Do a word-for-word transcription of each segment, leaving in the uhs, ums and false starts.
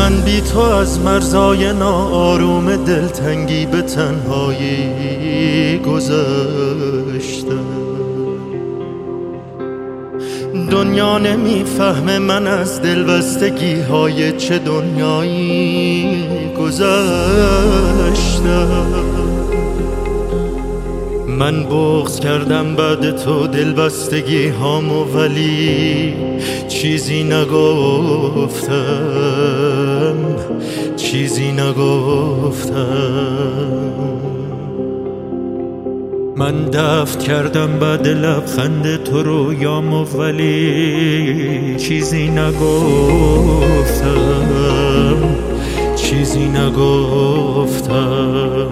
من بی تو از مرزای ناآروم دلتنگی به تنهایی گذشتم. دنیا نمیفهمه من از دلبستگی های چه دنیایی گذشتم. من بغض کردم بعد تو دلبستگی هامو، ولی چیزی نگفتم، چیزی نگفتم. من دفع کردم بعد لبخند تو رویامو، ولی چیزی نگفتم، چیزی نگفتم.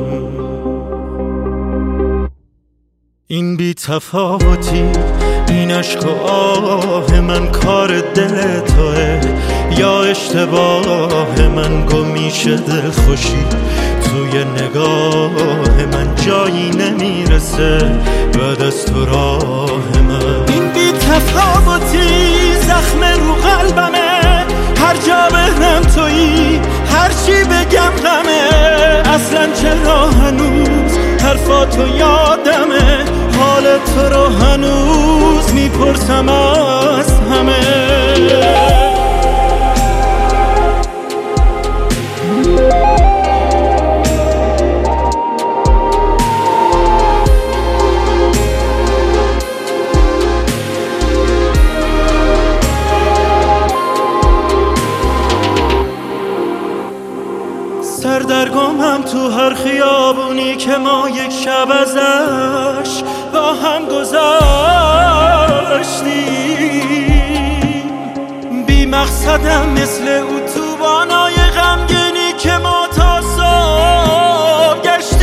این بی تفاوتی، این عشق و آه من کار دل توه یا اشتباه من؟ گمیشه دل خوشی توی نگاه من، جایی نمیرسه بعد از تو راه من. این بی تفاوتی زخم رو قلبمه، هر جا بهنم تویی، هر چی بگم غمه. اصلا چرا هنوز حرفاتو یادمه، حال تو رو هنوز میپرسم از همه. سردرگمم تو هر خیابونی که ما یک شب ازش با هم گذاشتیم. بی مقصدم مثل اتوبانای غمگینی که ما تا صبح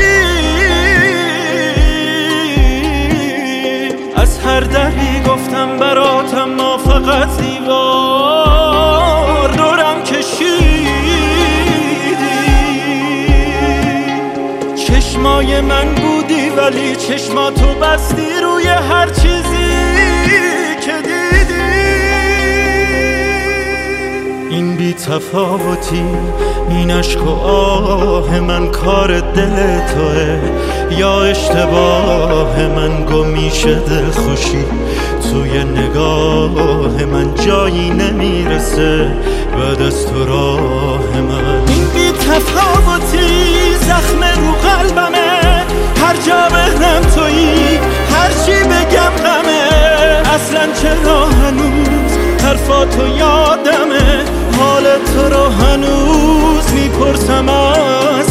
گشتیم. از هر دری گفتم براتم، ما فقط دیوار دورم کشید. چشمای من بودی ولی چشماتو بستی روی هر چیزی که دیدی. این بی تفاوتی، این عشق و آه من کار دل توه یا اشتباه من؟ گمیشه دل خوشی توی نگاه من، جایی نمیرسه بعد از تو راه من. این بی تفاوتی زخم رو قلبمه، هر جا بهنم تویی، هر چی بگم غمه. اصلا چرا هنوز حرفاتو یادمه، حال تو رو هنوز میپرسم از